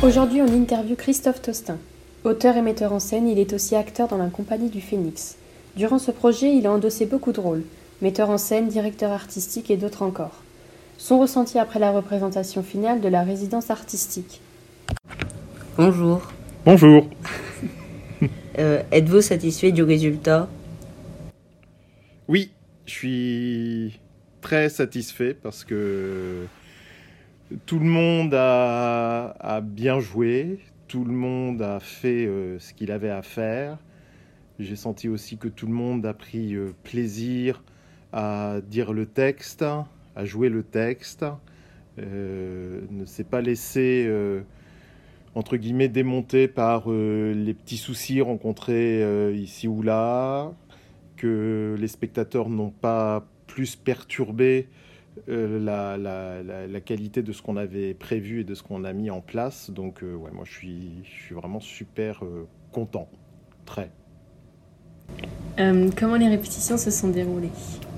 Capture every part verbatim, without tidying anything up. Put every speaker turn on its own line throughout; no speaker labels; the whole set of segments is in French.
Aujourd'hui, on interviewe Christophe Tostin. Auteur et metteur en scène, il est aussi acteur dans la compagnie du Phénix. Durant ce projet, il a endossé beaucoup de rôles, metteur en scène, directeur artistique et d'autres encore. Son ressenti après la représentation finale de la résidence artistique.
Bonjour.
Bonjour.
Euh, êtes-vous satisfait du résultat ?
Oui, je suis très satisfait parce que tout le monde a, a bien joué, tout le monde a fait euh, ce qu'il avait à faire. J'ai senti aussi que tout le monde a pris euh, plaisir à dire le texte, à jouer le texte, euh, ne s'est pas laissé, euh, entre guillemets, démonter par euh, les petits soucis rencontrés euh, ici ou là, que les spectateurs n'ont pas plus perturbé euh, la, la, la, la qualité de ce qu'on avait prévu et de ce qu'on a mis en place. Donc, euh, ouais, moi, je suis, je suis vraiment super euh, content, très.
Euh, comment les répétitions se sont déroulées ?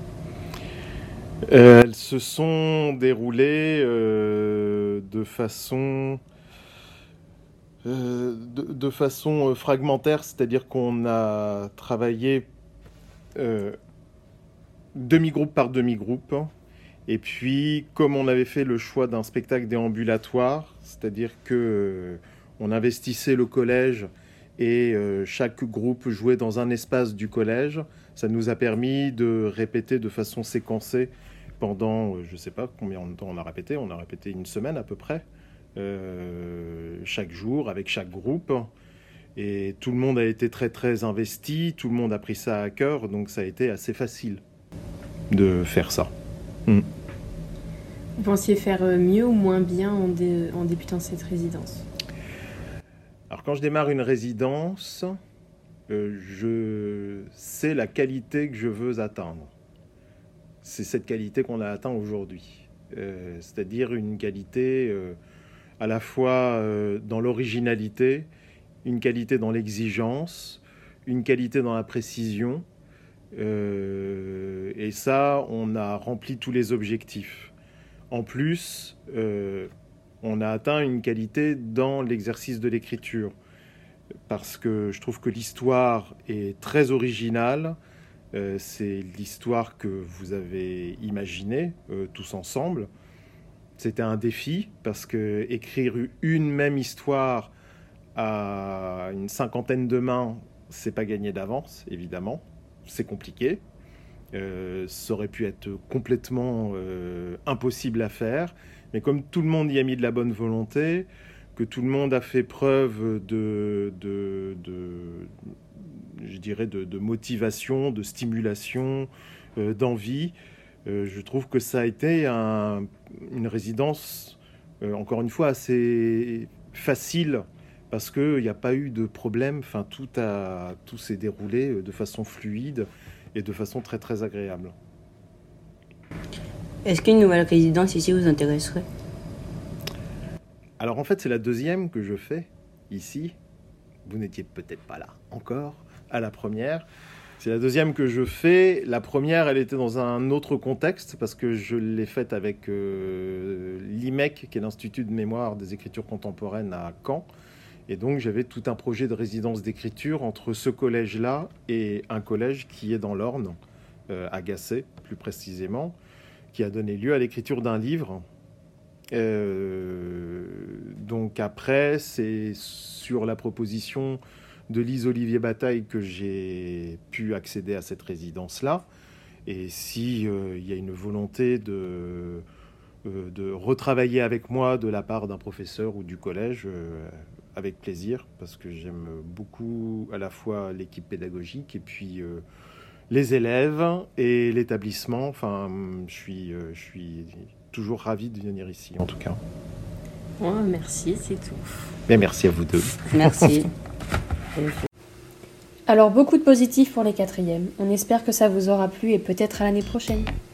Euh, elles se sont déroulées euh, de façon, euh, de, de façon fragmentaire, c'est-à-dire qu'on a travaillé euh, demi-groupe par demi-groupe. Et puis, comme on avait fait le choix d'un spectacle déambulatoire, c'est-à-dire que euh, on investissait le collège et euh, chaque groupe jouait dans un espace du collège, ça nous a permis de répéter de façon séquencée pendant, euh, je ne sais pas combien de temps on a répété, on a répété une semaine à peu près, euh, chaque jour avec chaque groupe. Et tout le monde a été très très investi, tout le monde a pris ça à cœur, donc ça a été assez facile de faire ça. Mm.
Vous pensiez faire mieux ou moins bien en, dé- en débutant cette résidence ?
Alors quand je démarre une résidence, euh, je sais la qualité que je veux atteindre. C'est cette qualité qu'on a atteint aujourd'hui. Euh, c'est-à-dire une qualité euh, à la fois euh, dans l'originalité, une qualité dans l'exigence, une qualité dans la précision. Euh, et ça, on a rempli tous les objectifs. En plus, euh, on a atteint une qualité dans l'exercice de l'écriture. Parce que je trouve que l'histoire est très originale. Euh, c'est l'histoire que vous avez imaginée euh, tous ensemble. C'était un défi parce que écrire une même histoire à une cinquantaine de mains, c'est pas gagné d'avance, évidemment. C'est compliqué. Euh, ça aurait pu être complètement euh, impossible à faire. Mais comme tout le monde y a mis de la bonne volonté, que tout le monde a fait preuve de, de, de je dirais, de, de motivation, de stimulation, euh, d'envie, euh, je trouve que ça a été un, une résidence, euh, encore une fois, assez facile, parce qu'il n'y a pas eu de problème. Enfin, tout, a, tout s'est déroulé de façon fluide et de façon très, très agréable.
Est-ce qu'une nouvelle résidence ici vous intéresserait ?
Alors en fait, c'est la deuxième que je fais ici. Vous n'étiez peut-être pas là encore à la première. C'est la deuxième que je fais. La première, elle était dans un autre contexte parce que je l'ai faite avec euh, l'I M E C, qui est l'Institut de mémoire des écritures contemporaines à Caen. Et donc j'avais tout un projet de résidence d'écriture entre ce collège-là et un collège qui est dans l'Orne, euh, à Gacé plus précisément, qui a donné lieu à l'écriture d'un livre. Euh, donc après, c'est sur la proposition de Lise Olivier Bataille que j'ai pu accéder à cette résidence-là. Et si euh, il y a une volonté de, euh, de retravailler avec moi de la part d'un professeur ou du collège, euh, avec plaisir, parce que j'aime beaucoup à la fois l'équipe pédagogique et puis euh, les élèves et l'établissement. Enfin, je suis, euh, je suis toujours ravi de venir ici, en tout cas.
Oh, merci, c'est tout.
Mais merci à vous deux.
Merci.
Alors, beaucoup de positifs pour les quatrièmes. On espère que ça vous aura plu et peut-être à l'année prochaine.